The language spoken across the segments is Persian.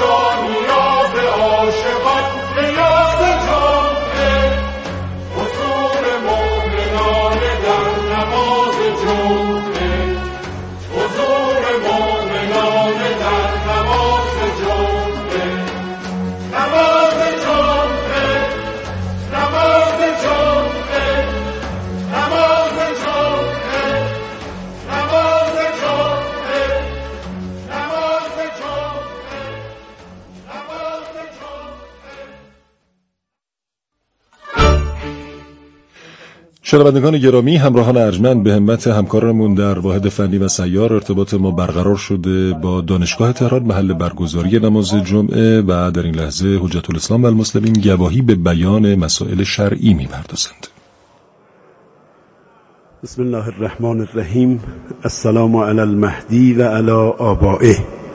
شنوندگان گرامی، همراهان ارجمند، به همت همکارمون در واحد فنی و سیار ارتباط ما برقرار شده با دانشگاه تهران محل برگزاری نماز جمعه و در این لحظه حجت الاسلام و المسلمین گواهی به بیان مسائل شرعی می‌پردازند. بسم الله الرحمن الرحیم. السلام علی المهدی و علی آبائه.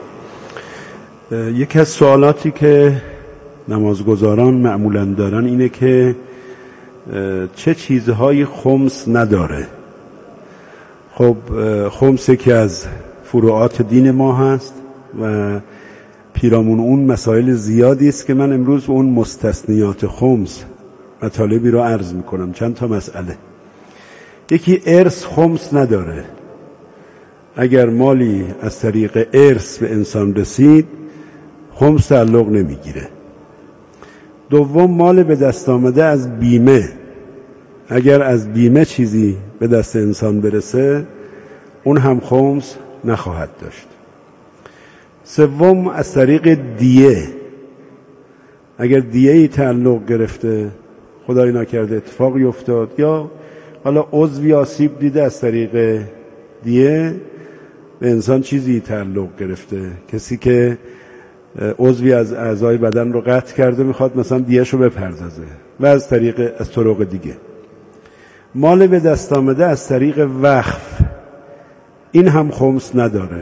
یکی از سوالاتی که نمازگزاران معمولاً دارن اینه که چه چیزهای خمس نداره. خب خمس که از فروعات دین ما هست و پیرامون اون مسائل زیادی است که من امروز اون مستثنیات خمس مطالبی رو عرض میکنم. چند تا مسئله. یکی ارث خمس نداره. اگر مالی از طریق ارث به انسان رسید خمس تعلق نمیگیره. دوم، مال به دست آمده از بیمه، اگر از بیمه چیزی به دست انسان برسه اون هم خمس نخواهد داشت. سوم، از طریق دیه، اگر دیه‌ای تعلق گرفته، خدای نکرده اتفاقی افتاد یا حالا عضوی آسیب دیده، از طریق دیه به انسان چیزی تعلق گرفته، کسی که عضوی از اعضای بدن رو قطع کرده میخواد مثلا دیه‌شو بپردازه و از طرق دیگه. مال به دست آمده از طریق وقف، این هم خمس نداره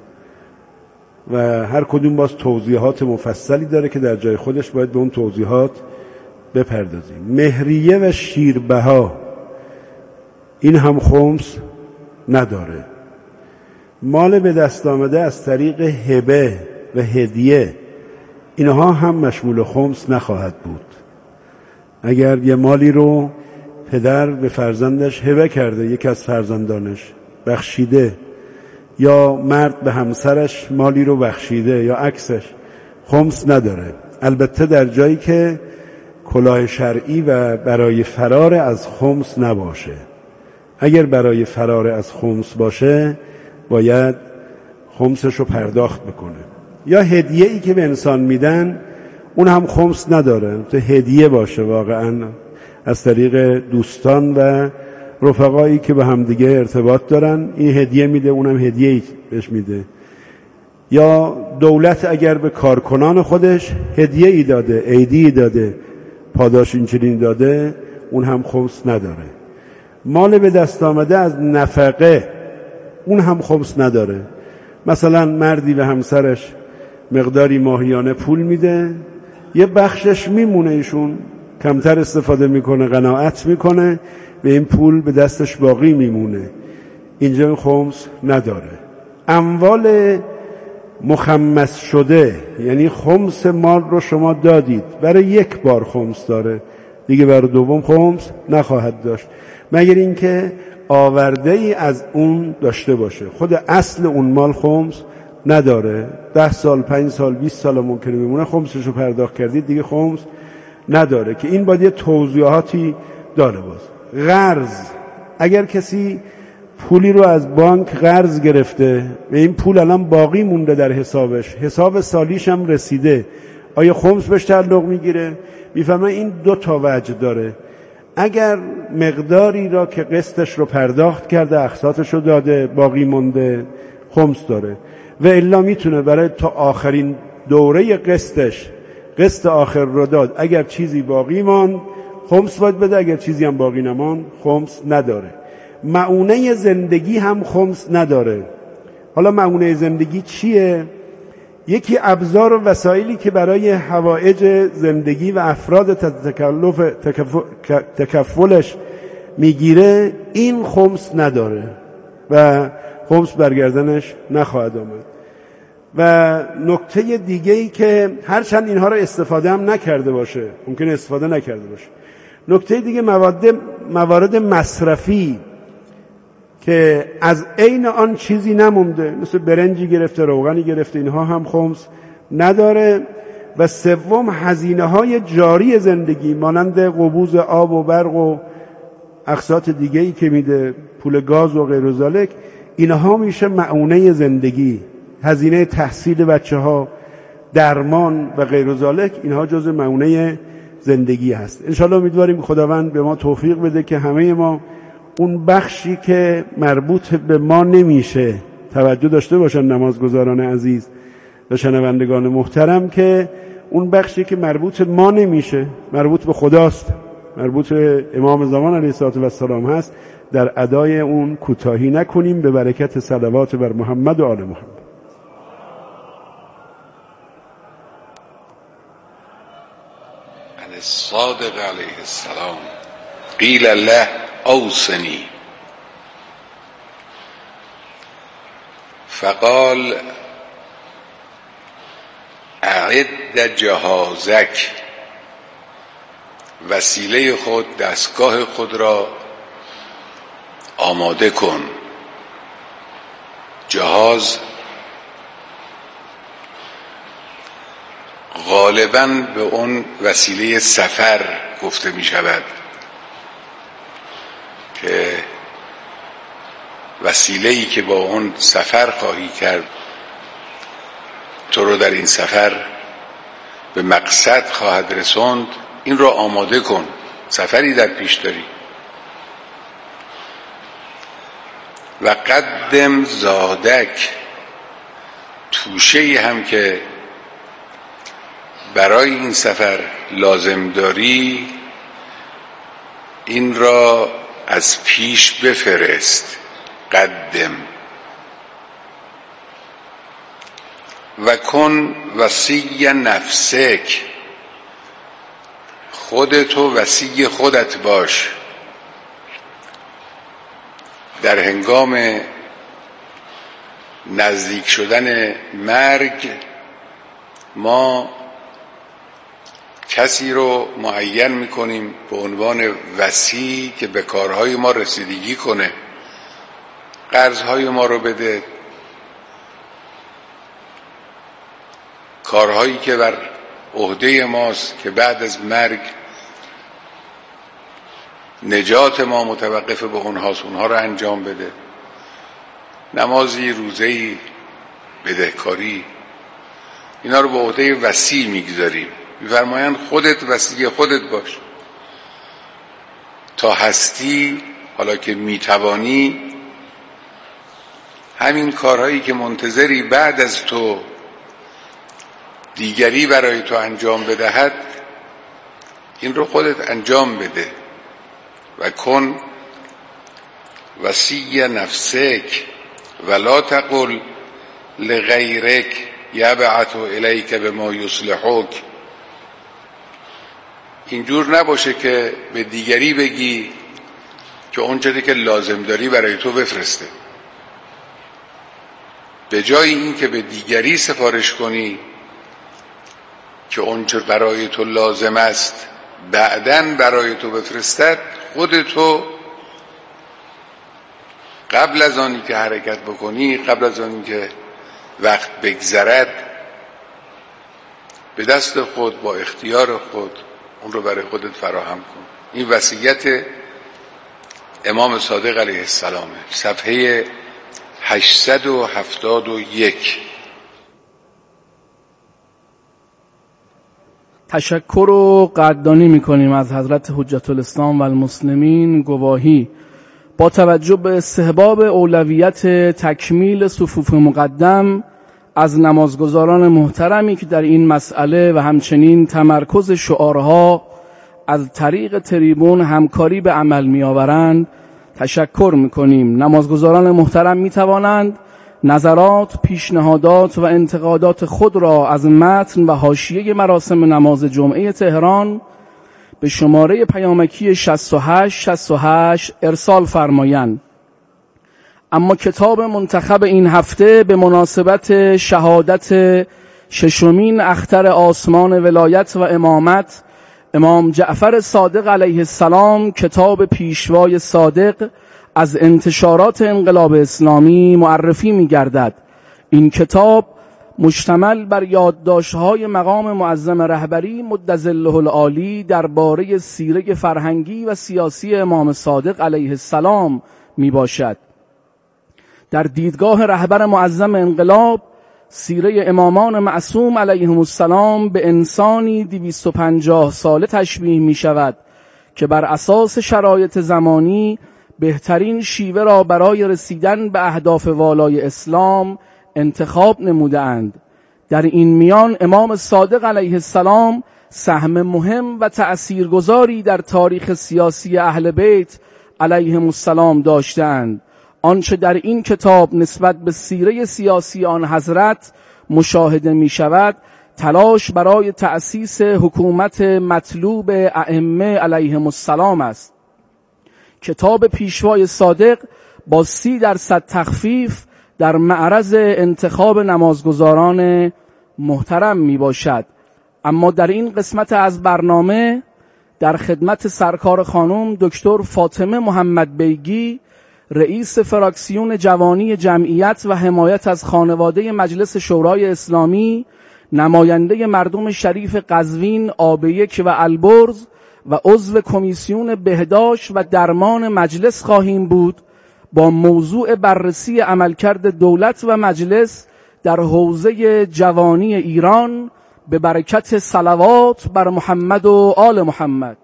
و هر کدوم باز توضیحات مفصلی داره که در جای خودش باید به اون توضیحات بپردازیم. مهریه و شیربها، این هم خمس نداره. مال به دست آمده از طریق هبه و هدیه، اینها هم مشمول خمس نخواهد بود. اگر یه مالی رو پدر به فرزندش هبه کرده، یکی از فرزندانش بخشیده، یا مرد به همسرش مالی رو بخشیده یا عکسش، خمس نداره. البته در جایی که کلاه شرعی و برای فرار از خمس نباشه. اگر برای فرار از خمس باشه باید خمسش رو پرداخت بکنه. یا هدیه‌ای که به انسان میدن اون هم خمس نداره. تو هدیه باشه واقعا از طریق دوستان و رفقایی که به هم دیگه ارتباط دارن، این هدیه میده، اونم هدیه‌ای بهش میده. یا دولت اگر به کارکنان خودش هدیه‌ای داده، عیدی داده، پاداش اینچنین داده، اون هم خمس نداره. مال به دست آمده از نفقه، اون هم خمس نداره. مثلا مردی به همسرش مقداری ماهیانه پول میده، یه بخشش میمونه، ایشون کمتر استفاده میکنه، قناعت میکنه، به این پول به دستش باقی میمونه، اینجا خمس نداره. اموال مخمس شده، یعنی خمس مال رو شما دادید، برای یک بار خمس داره، دیگه برای دوم خمس نخواهد داشت، مگر اینکه آورده ای از اون داشته باشه. خود اصل اون مال خمس نداره. 10 سال 5 سال 20 سال ممکنه بمونه، خمسش رو پرداخت کردید، دیگه خمس نداره. که این باید یه توضیحاتی داره. باز قرض، اگر کسی پولی رو از بانک قرض گرفته و این پول الان باقی مونده در حسابش، حساب سالیش هم رسیده، آیا خمس بهش تعلق میگیره؟ میفهمه این 2 تا وجه داره. اگر مقداری را که قسطش رو پرداخت کرده، اقساطش رو داده، باقی مونده، خمس داره. و الا میتونه برای تا آخرین دوره قسطش، قسط آخر رو داد، اگر چیزی باقی ماند خمس باید بده، اگر چیزی هم باقی نماند خمس نداره. معونه زندگی هم خمس نداره. حالا معونه زندگی چیه؟ یکی ابزار و وسایلی که برای حوائج زندگی و افراد تکفلش میگیره، این خمس نداره و خمس برگردنش نخواهد آمد. و نکته دیگه‌ای که هرچند اینها را استفاده هم نکرده باشه، ممکن استفاده نکرده باشه، نکته دیگه موارد مصرفی که از عین آن چیزی نمونده، مثل برنجی گرفته، روغنی گرفته، اینها هم خمس نداره. و سوم هزینه‌های جاری زندگی مانند قبوز آب و برق و اقساط دیگه‌ای که میده، پول گاز و غیر ذالک، اینها میشه معونه زندگی. هزینه تحصیل بچه‌ها، درمان و غیر ذالک، اینها جزء معونه زندگی هست. انشالله امیدواریم خداوند به ما توفیق بده که همه ما اون بخشی که مربوط به ما نمیشه توجه داشته باشن نمازگزاران عزیز و شنوندگان محترم، که اون بخشی که مربوط ما نمیشه، مربوط به خداست، مربوط به امام زمان علیه السلام هست، در ادای اون کوتاهی نکنیم، به برکت صلوات بر محمد و آل محمد. الصادق علیه السلام قیل له اوصنی فقال اعد جهازک، وسیله خود، دستگاه خود را آماده کن. جهاز غالباً به اون وسیله سفر گفته می شود که وسیله‌ای که با اون سفر خواهی کرد، تو رو در این سفر به مقصد خواهد رسوند، این را آماده کن، سفری در پیش داری. و قدم زادک، توشه‌ای هم که برای این سفر لازم داری، این را از پیش بفرست. قدم. و کن وصی نفسک، خودتو وصی خودت باش. در هنگام نزدیک شدن مرگ ما کسی رو معین میکنیم به عنوان وصی که به کارهای ما رسیدگی کنه، قرضهای ما رو بده، کارهایی که بر عهده ماست که بعد از مرگ نجات ما متوقف به اونهاست، اونها رو انجام بده. نمازی، روزه‌ای، بدهکاری، اینا رو به عهده وصی میگذاریم. می‌فرمایند خودت وصی خودت باش تا هستی، حالا که میتوانی، همین کارهایی که منتظری بعد از تو دیگری برای تو انجام بدهد، این رو خودت انجام بده. و کن وصی نفسک ولا تقل لغیرک یبعث الیک بما یصلحک. اینجور نباشه که به دیگری بگی که اونچه که لازم داری برای تو بفرسته. به جای این که به دیگری سفارش کنی که اونچه برای تو لازم است بعداً برای تو بفرستد، خودتو قبل از آنی که حرکت بکنی، قبل از آنی که وقت بگذرد، به دست خود، با اختیار خود، اون رو برای خودت فراهم کن. این وصیت امام صادق علیه السلام، صفحه 871. تشکر و قدردانی می‌کنیم از حضرت حجت الاسلام و المسلمین. گواهی با توجه به استحباب اولویت تکمیل صفوف مقدم از نمازگزاران محترمی که در این مسئله و همچنین تمرکز شعارها از طریق تریبون همکاری به عمل می‌آورند تشکر می‌کنیم. نمازگزاران محترم می‌توانند نظرات، پیشنهادات و انتقادات خود را از متن و حاشیه مراسم نماز جمعه تهران به شماره پیامکی 6868 ارسال فرمایند. اما کتاب منتخب این هفته به مناسبت شهادت ششمین اختر آسمان ولایت و امامت امام جعفر صادق علیه السلام، کتاب پیشوای صادق از انتشارات انقلاب اسلامی معرفی می گردد. این کتاب مشتمل بر یادداشت‌های مقام معظم رهبری مدظله العالی درباره سیره فرهنگی و سیاسی امام صادق علیه السلام می باشد. در دیدگاه رهبر معظم انقلاب، سیره امامان معصوم علیهم السلام به انسانی 250 ساله تشبیه می شود که بر اساس شرایط زمانی بهترین شیوه را برای رسیدن به اهداف والای اسلام انتخاب نمودند. در این میان امام صادق علیه السلام سهم مهم و تأثیرگذاری در تاریخ سیاسی اهل بیت علیهم السلام داشتند. آنچه در این کتاب نسبت به سیره سیاسی آن حضرت مشاهده می شود، تلاش برای تأسیس حکومت مطلوب ائمه علیهم السلام است. کتاب پیشوای صادق با 30% تخفیف در معرض انتخاب نمازگزاران محترم می باشد. اما در این قسمت از برنامه در خدمت سرکار خانم دکتر فاطمه محمد بیگی، رئیس فراکسیون جوانی جمعیت و حمایت از خانواده مجلس شورای اسلامی، نماینده مردم شریف قزوین، آب1 و البرز و عضو کمیسیون بهداشت و درمان مجلس خواهیم بود با موضوع بررسی عملکرد دولت و مجلس در حوزه جوانی ایران به برکت صلوات بر محمد و آل محمد.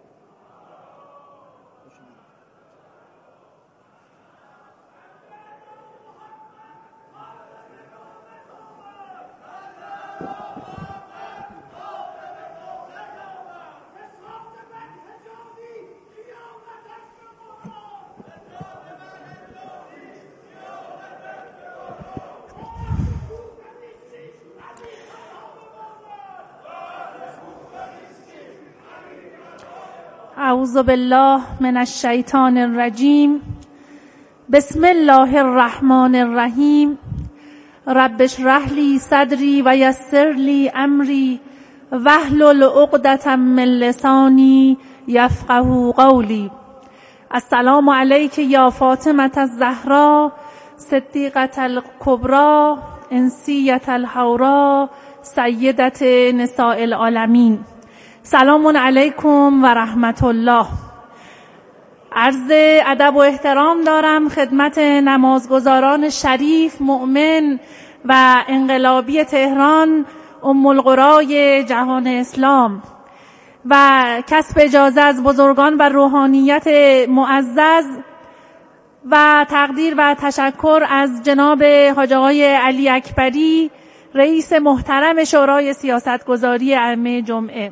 اعوذ بالله من الشیطان الرجیم. بسم الله الرحمن الرحیم. رب اشرح لی صدری و یسر لی امری واحلل عقدة من لسانی یفقهوا قولی. السلام علیک یا فاطمة الزهرا صدیقة الکبری انسیة الحورا سیدة نساء العالمین. سلام علیکم و رحمت الله. عرض ادب و احترام دارم خدمت نمازگزاران شریف، مؤمن و انقلابی تهران، ام القرای جهان اسلام، و کسب اجازه از بزرگان و روحانیت معزز و تقدیر و تشکر از جناب حاج آقای علی اکبری، رئیس محترم شورای سیاستگذاری ائمه جمعه.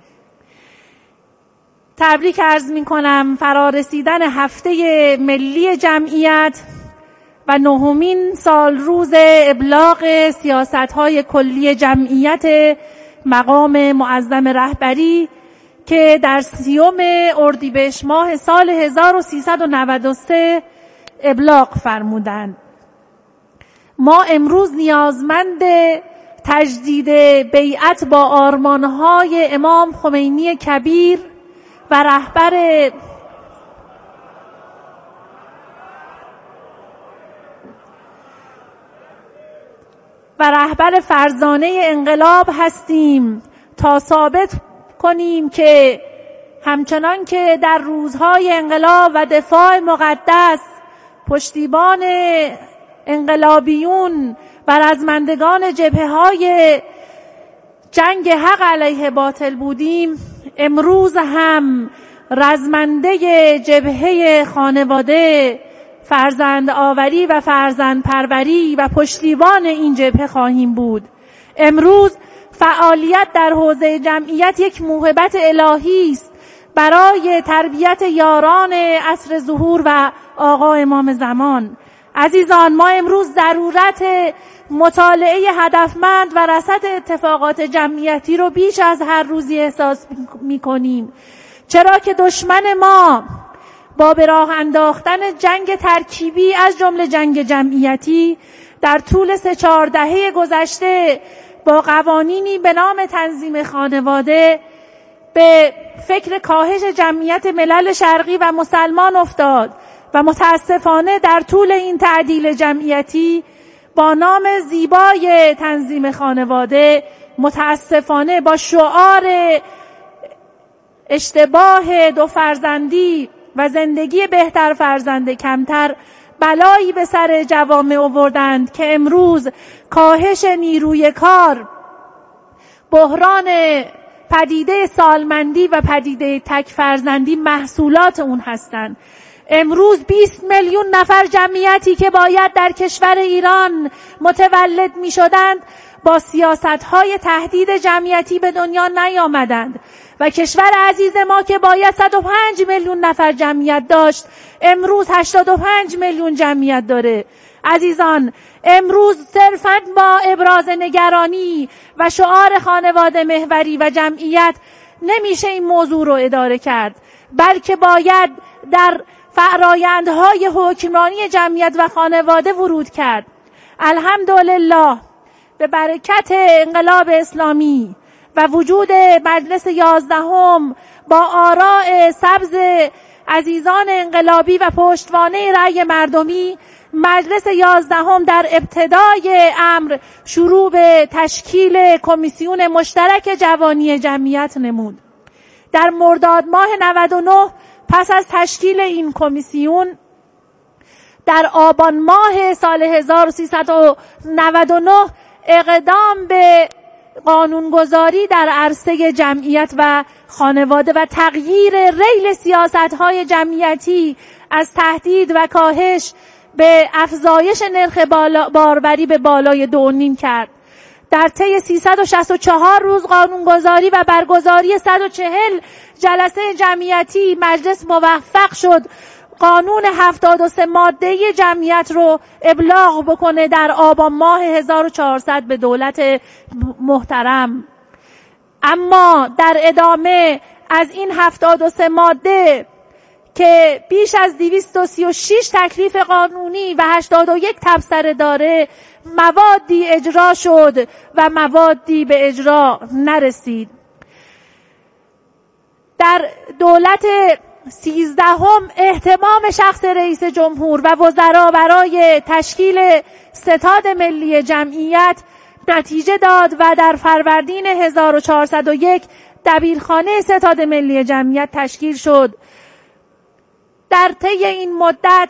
تبریک عرض می کنم فرارسیدن هفته ملی جمعیت و 9مین سال روز ابلاغ سیاست‌های کلی جمعیت مقام معظم رهبری که در 30 اردیبهشت ماه سال 1393 ابلاغ فرمودند. ما امروز نیازمند تجدید بیعت با آرمان‌های امام خمینی کبیر و رهبر فرزانه انقلاب هستیم تا ثابت کنیم که همچنان که در روزهای انقلاب و دفاع مقدس پشتیبان انقلابیون و رزمندگان جبهه‌های جنگ حق علیه باطل بودیم، امروز هم رزمنده جبهه خانواده، فرزند آوری و فرزند پروری و پشتیبان این جبهه خواهیم بود. امروز فعالیت در حوزه جمعیت یک موهبت الهی است برای تربیت یاران عصر ظهور و آقا امام زمان. عزیزان، ما امروز ضرورت مطالعه هدفمند و رصد اتفاقات جمعیتی رو بیش از هر روزی احساس می‌کنیم، چرا که دشمن ما با به راه انداختن جنگ ترکیبی از جمله جنگ جمعیتی در طول 3-4 دهه گذشته با قوانینی به نام تنظیم خانواده به فکر کاهش جمعیت ملل شرقی و مسلمان افتاد و متاسفانه در طول این تعدیل جمعیتی با نام زیبای تنظیم خانواده متاسفانه با شعار اشتباه 2 فرزندی و زندگی بهتر فرزند کمتر بلایی به سر جوامع آوردند که امروز کاهش نیروی کار، بحران پدیده سالمندی و پدیده تک فرزندی محصولات اون هستند. امروز 20 میلیون نفر جمعیتی که باید در کشور ایران متولد می شدند با سیاست‌های تهدید جمعیتی به دنیا نیامدند و کشور عزیز ما که باید 105 میلیون نفر جمعیت داشت امروز 85 میلیون جمعیت داره. عزیزان، امروز صرفاً با ابراز نگرانی و شعار خانواده محوری و جمعیت نمیشه این موضوع رو اداره کرد، بلکه باید در فرآیندهای حکمرانی جمعیت و خانواده ورود کرد. الحمدلله به برکت انقلاب اسلامی و وجود مجلس 11 با آراء سبز عزیزان انقلابی و پشتوانه رأی مردمی، مجلس 11 در ابتدای امر شروع به تشکیل کمیسیون مشترک جوانی جمعیت نمود. در مرداد ماه 99 پس از تشکیل این کمیسیون در آبان ماه سال 1399 اقدام به قانونگذاری در عرصه جمعیت و خانواده و تغییر ریل سیاست‌های جمعیتی از تهدید و کاهش به افزایش نرخ باربری به بالای 2.5 کرد. در طی 364 روز قانونگذاری و برگزاری 140 جلسه جمعیتی مجلس موفق شد قانون 73 ماده‌ای جمعیت رو ابلاغ بکنه در آبان ماه 1400 به دولت محترم. اما در ادامه از این 73 ماده که بیش از 236 تکلیف قانونی و 81 تبصره داره، موادی اجرا شد و موادی به اجرا نرسید. در دولت 13 اهتمام شخص رئیس جمهور و وزرا برای تشکیل ستاد ملی جمعیت نتیجه داد و در فروردین 1401 دبیرخانه ستاد ملی جمعیت تشکیل شد. در طی این مدت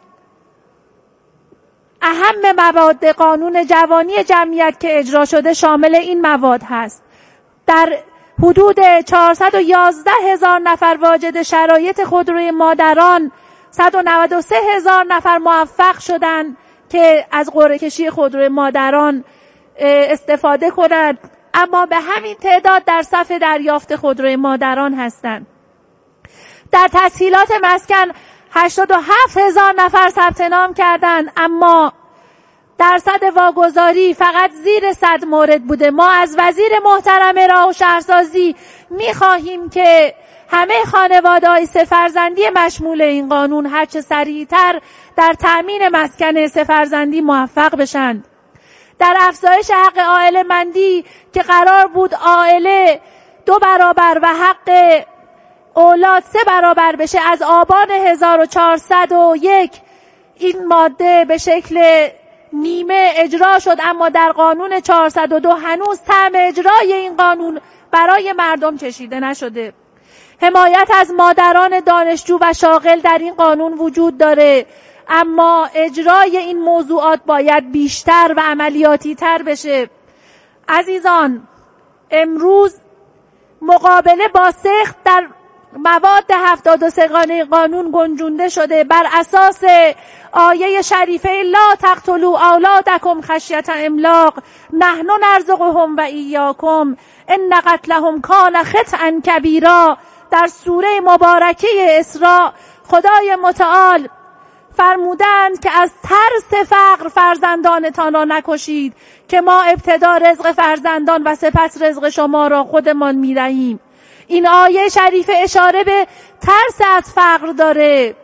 اهم مواد قانون جوانی جمعیت که اجرا شده شامل این مواد هست: در حدود 411,000 نفر واجد شرایط خودروی مادران، 193,000 نفر موفق شدند که از قرعه کشی خودروی مادران استفاده کنند، اما به همین تعداد در صف دریافت خودروی مادران هستند. در تسهیلات مسکن 87,000 نفر ثبت نام کردند، اما درصد واگذاری فقط زیر 100 مورد بوده. ما از وزیر محترم راه و شهرسازی می‌خواهیم که همه خانواده‌های 3 فرزندی مشمول این قانون هرچه سریعتر در تأمین مسکن 3 فرزندی موفق بشند. در افزایش حق عائله‌مندی که قرار بود عائله 2 برابر و حق اولاد 3 برابر بشه، از آبان 1401 این ماده به شکل نیمه اجرا شد، اما در قانون 402 هنوز طعم اجرای این قانون برای مردم چشیده نشده. حمایت از مادران دانشجو و شاغل در این قانون وجود داره، اما اجرای این موضوعات باید بیشتر و عملیاتی تر بشه. عزیزان، امروز مقابله با سخت در مواد 73 قانون گنجونده شده بر اساس آیه شریفه لا تقتلوا اولادکم خشیة املاق نحن نرزقهم و ایاکم ان قتلهم کان خطئا کبیرا. در سوره مبارکه اسراء خدای متعال فرمودند که از ترس فقر فرزندانتان را نکشید که ما ابتدا رزق فرزندان و سپس رزق شما را خودمان می‌دهیم. این آیه شریفه اشاره به ترس از فقر داره.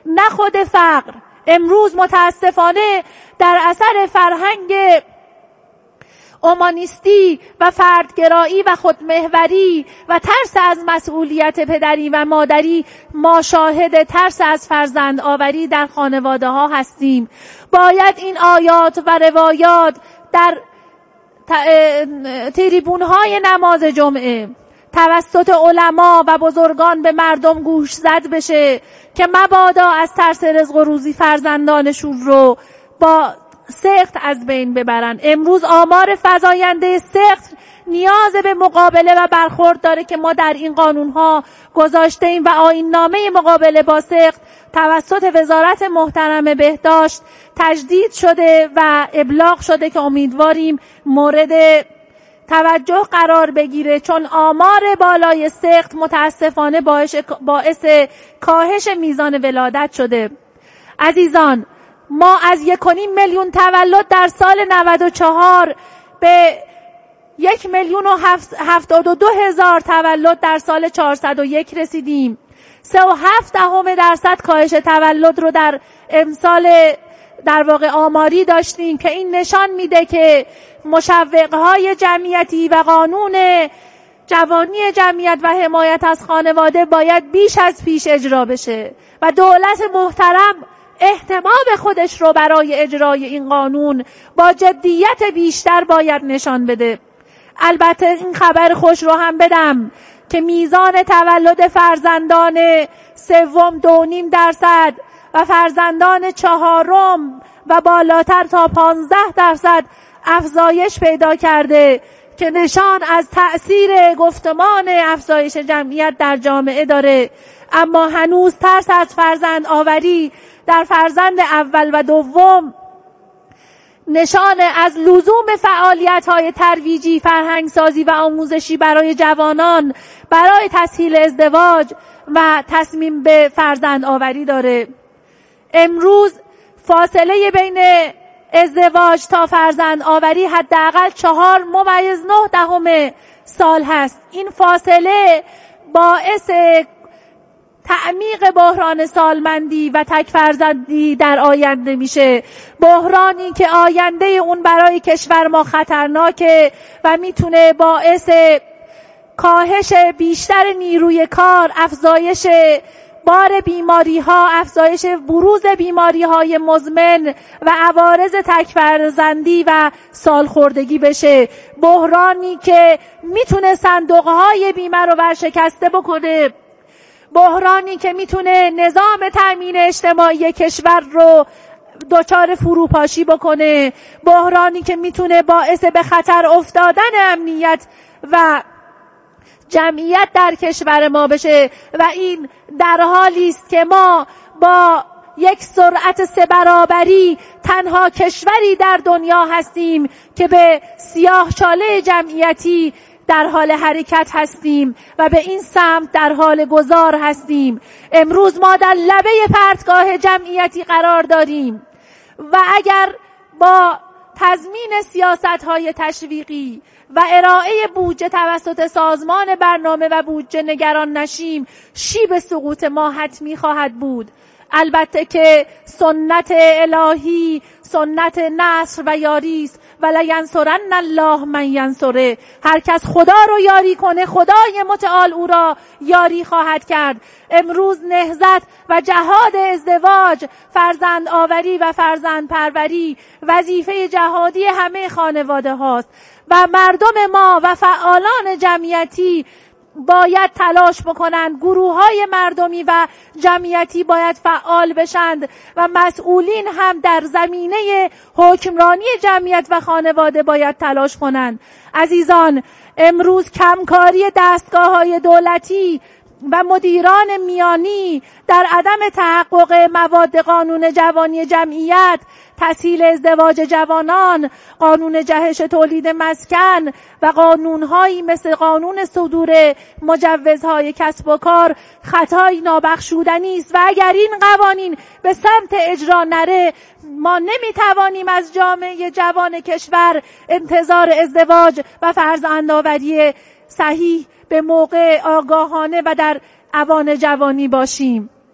نه خود فقر. امروز متاسفانه در اثر فرهنگ اومانیستی و فردگرایی و خودمحوری و ترس از مسئولیت پدری و مادری، ما شاهد ترس از فرزند آوری در خانواده ها هستیم. باید این آیات و روایات در تریبون های نماز جمعه توسط علما و بزرگان به مردم گوش زد بشه که مبادا از ترس رزق و روزی فرزندانشون رو با سخت از بین ببرن. امروز آمار فزاینده سخت نیاز به مقابله و برخورد داره که ما در این قانونها گذاشته ایم و آیین نامه مقابله با سخت توسط وزارت محترم بهداشت تجدید شده و ابلاغ شده که امیدواریم مورد توجه قرار بگیره، چون آمار بالای سخت متاسفانه باعث کاهش میزان ولادت شده. عزیزان، ما از 1.5 میلیون تولد در سال 94 به 1,072,000 تولد در سال 401 رسیدیم. 3.7% کاهش تولد رو در امسال در واقع آماری داشتیم که این نشان میده که مشوقهای جمعیتی و قانون جوانی جمعیت و حمایت از خانواده باید بیش از پیش اجرا بشه و دولت محترم اهتمام خودش رو برای اجرای این قانون با جدیت بیشتر باید نشان بده. البته این خبر خوش رو هم بدم که میزان تولد فرزندان سوم 2.5% و فرزندان چهارم و بالاتر تا 15% افزایش پیدا کرده که نشان از تأثیر گفتمان افزایش جمعیت در جامعه داره. اما هنوز ترس از فرزند آوری در فرزند اول و دوم نشان از لزوم فعالیت‌های ترویجی، فرهنگسازی و آموزشی برای جوانان برای تسهیل ازدواج و تصمیم به فرزند آوری داره. امروز فاصله بین ازدواج تا فرزند آوری حداقل 4.9 سال هست. این فاصله باعث تعمیق بحران سالمندی و تک فرزندی در آینده میشه، بحرانی که آینده اون برای کشور ما خطرناکه و میتونه باعث کاهش بیشتر نیروی کار، افزایش بار بیماری ها، افزایش بروز بیماری های مزمن و عوارض تک فرزندی و سالخوردگی بشه، بحرانی که میتونه صندوق های بیمه رو ورشکسته بکنه، بحرانی که میتونه نظام تأمین اجتماعی کشور رو دچار فروپاشی بکنه، بحرانی که میتونه باعث به خطر افتادن امنیت و جمعیت در کشور ما بشه و این در حالی است که ما با یک سرعت 3 برابری تنها کشوری در دنیا هستیم که به سیاهچاله جمعیتی در حال حرکت هستیم و به این سمت در حال گذار هستیم. امروز ما در لبه پرتگاه جمعیتی قرار داریم و اگر با تضمین سیاست‌های تشویقی و ارائه بودجه توسط سازمان برنامه و بودجه نگران نشیم، شیب سقوط ما حتمی خواهد بود. البته که سنت الهی سنت نصر و یاری است، ولینصرن الله من ینصره. هر کس خدا رو یاری کنه خدای متعال او را یاری خواهد کرد. امروز نهضت و جهاد ازدواج، فرزند آوری و فرزند پروری وظیفه جهادی همه خانواده هاست و مردم ما و فعالان جمعیتی باید تلاش بکنند، گروه‌های مردمی و جمعیتی باید فعال بشند و مسئولین هم در زمینه حکمرانی جمعیت و خانواده باید تلاش کنند. عزیزان، امروز کمکاری دستگاه‌های دولتی و مدیران میانی در عدم تحقق مواد قانون جوانی جمعیت، تسهیل ازدواج جوانان، قانون جهش تولید مسکن و قانونهایی مثل قانون صدور مجوزهای کسب و کار خطای نابخشودنی است و اگر این قوانین به سمت اجرا نره ما نمیتوانیم از جامعه جوان کشور انتظار ازدواج و فرزندآوری صحیح به موقع، آگاهانه و در اوان جوانی باشیم.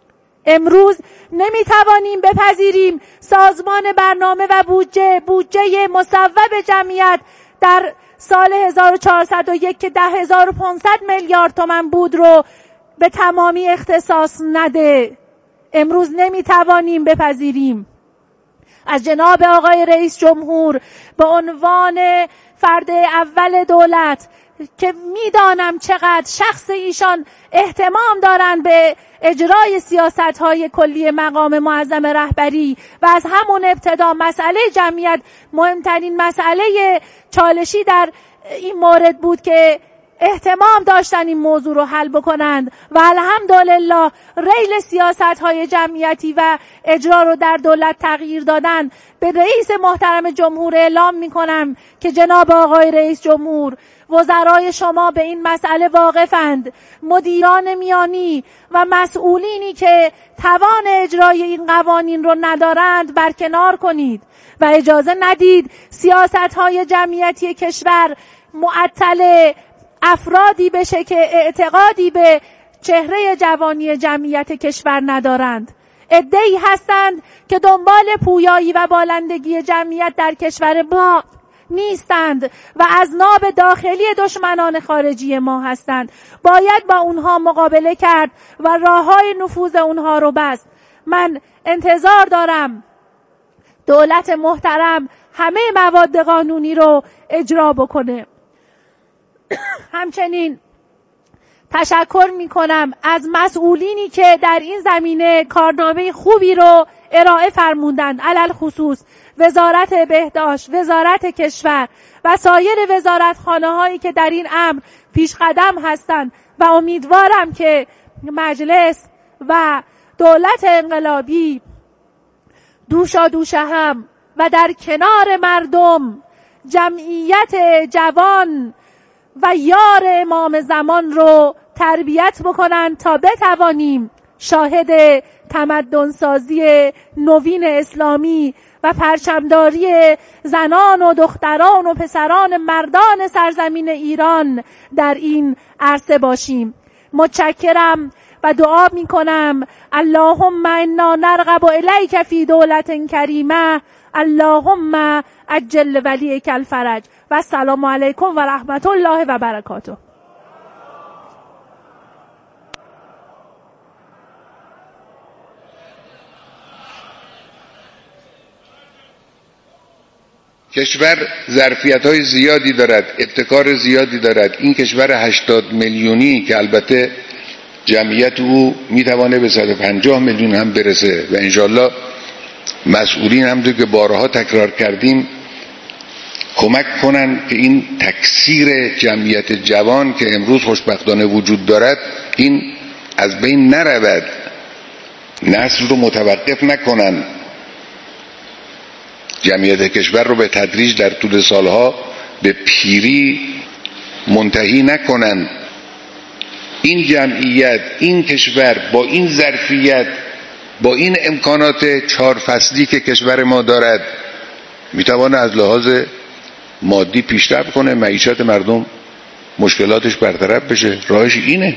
امروز نمیتوانیم بپذیریم سازمان برنامه و بودجه مصوب جمعیت در سال 1401 که 10,500 میلیارد تومان بود رو به تمامی اختصاص نده. امروز نمیتوانیم بپذیریم. از جناب آقای رئیس جمهور به عنوان فرد اول دولت که میدانم چقدر شخص ایشان اهتمام دارند به اجرای سیاست‌های کلی مقام معظم رهبری و از همون ابتدا مسئله جمعیت مهمترین مسئله چالشی در این مورد بود که اهتمام داشتن این موضوع رو حل بکنند و الحمدلله ریل سیاست‌های جمعیتی و اجرا رو در دولت تغییر دادن. به رئیس محترم جمهور اعلام می‌کنم که جناب آقای رئیس جمهور، وزرای شما به این مسئله واقفند. مدیران میانی و مسئولینی که توان اجرای این قوانین رو ندارند برکنار کنید و اجازه ندید سیاست‌های جمعیتی کشور معطل افرادی بشه که اعتقادی به چهره جوانی جمعیت کشور ندارند. عده‌ای هستند که دنبال پویایی و بالندگی جمعیت در کشور ما نیستند و از ناب داخلی دشمنان خارجی ما هستند. باید با اونها مقابله کرد و راه‌های نفوذ اونها رو بست. من انتظار دارم دولت محترم همه مواد قانونی رو اجرا بکنه. همچنین تشکر میکنم از مسئولینی که در این زمینه کارنامه خوبی رو ارائه فرمودند، علل خصوص وزارت بهداشت، وزارت کشور و سایر وزارتخانه هایی که در این امر پیش قدم هستند و امیدوارم که مجلس و دولت انقلابی دوشادوش هم و در کنار مردم جمعیت جوان و یار امام زمان رو تربیت بکنن تا بتوانیم شاهد تمدنسازی نوین اسلامی و پرچمداری زنان و دختران و پسران مردان سرزمین ایران در این عرصه باشیم. متشکرم و دعا میکنم اللهم انا نرغب الیک فی دولت کریمه اللهم عجل ولیک الفرج و السلام علیکم و رحمت الله و برکاته. کشور ظرفیت‌های زیادی دارد، ابتکار زیادی دارد. این کشور 80 میلیونی که البته جمعیت او میتوانه به 150 میلیون هم برسه و انشالله مسئولین همونطور که بارها تکرار کردیم کمک کنن که این تکثیر جمعیت جوان که امروز خوشبختانه وجود دارد این از بین نرود، نسل رو متوقف نکنن، جمعیت کشور رو به تدریج در طول سالها به پیری منتهی نکنن. این جمعیت، این کشور با این ظرفیت، با این امکانات 4 فصلی که کشور ما دارد میتوانه از لحاظ مادی پیشرفت کنه، معیشت مردم مشکلاتش برطرف بشه. راهش اینه.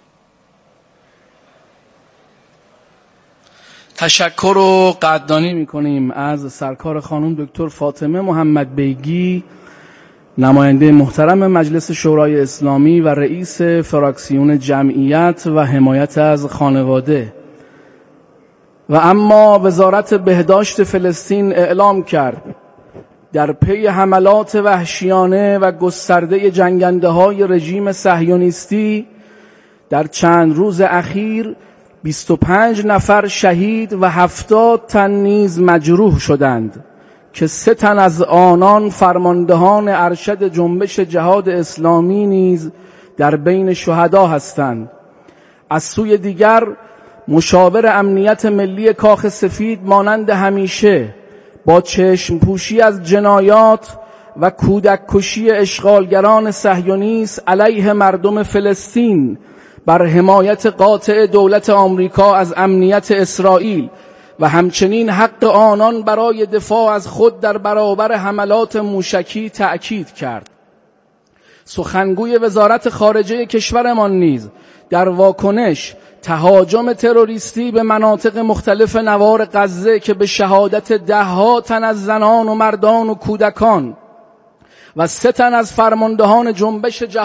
تشکر و قدردانی میکنیم از سرکار خانم دکتر فاطمه محمد بیگی، نماینده محترم مجلس شورای اسلامی و رئیس فراکسیون جمعیت و حمایت از خانواده. و اما وزارت بهداشت فلسطین اعلام کرد در پی حملات وحشیانه و گسترده جنگنده‌های رژیم صهیونیستی در چند روز اخیر 25 نفر شهید و 70 تن نیز مجروح شدند که 3 تن از آنان فرماندهان ارشد جنبش جهاد اسلامی نیز در بین شهدا هستند. از سوی دیگر مشاور امنیت ملی کاخ سفید مانند همیشه با چشم پوشی از جنایات و کودک کشی اشغالگران صهیونیست علیه مردم فلسطین بر حمایت قاطع دولت آمریکا از امنیت اسرائیل و همچنین حق آنان برای دفاع از خود در برابر حملات موشکی تأکید کرد. سخنگوی وزارت خارجه کشورمان نیز در واکنش تهاجم تروریستی به مناطق مختلف نوار غزه که به شهادت 10 تن از زنان و مردان و کودکان و 3 تن از فرماندهان جنبش